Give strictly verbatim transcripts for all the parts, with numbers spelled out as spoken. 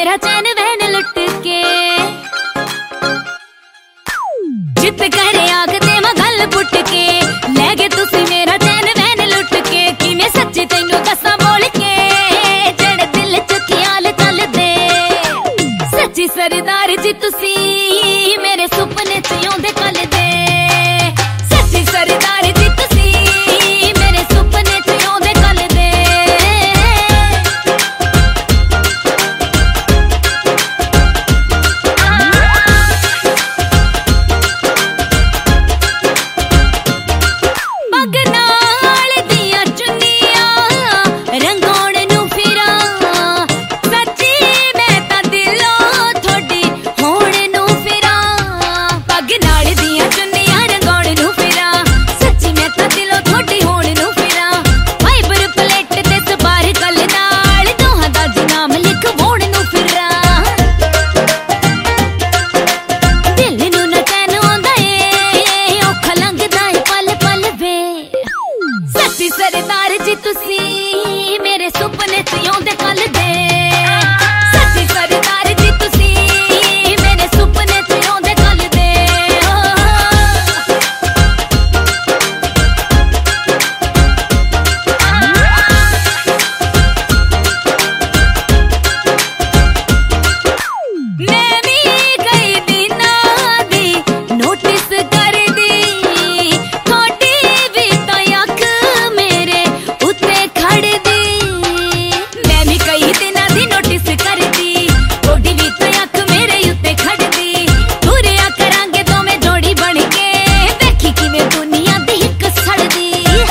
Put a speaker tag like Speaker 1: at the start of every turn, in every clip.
Speaker 1: मेरा चैन वैन लुट के जित करे आखते मैं गल पुट के ले गए तुसी मेरा चैन वैन लुट के कि मैं सच्ची तेनू दसा बोल के जेड़े दिल च ख्याल चल दे सच्ची सरदार जी तुसी मेरे सुपने च आउंदे कल दे सच्ची सरदार जी तुसी मेरे सुपने च आउंदे कल दे सरदार जी तुसी मेरे सुपने च आउंदे कल दे सच्ची सरदार जी तुसी मेरे सुपने च आउंदे कल दे मैं भी कई दिनां दी नोटिस कर दी थोड़ी भी तो अख मेरे उत्ते खड़ दी मैं भी कई दिनां दी नोटिस कर दी थोड़ी भी तो अख मेरे उत्ते खड़ दी तुरिया करांगे तो मैं जोड़ी बन के देखी किवें दुनिया दी हिक सड़दी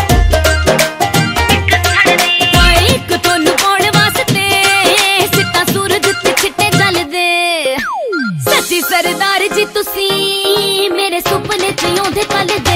Speaker 1: एक तोनू पाउण वास्ते सिता सूरज ते छिट्टे चलदे सच्ची सरदार जी तुसी मेरे सुपने च आउंदे कल दे।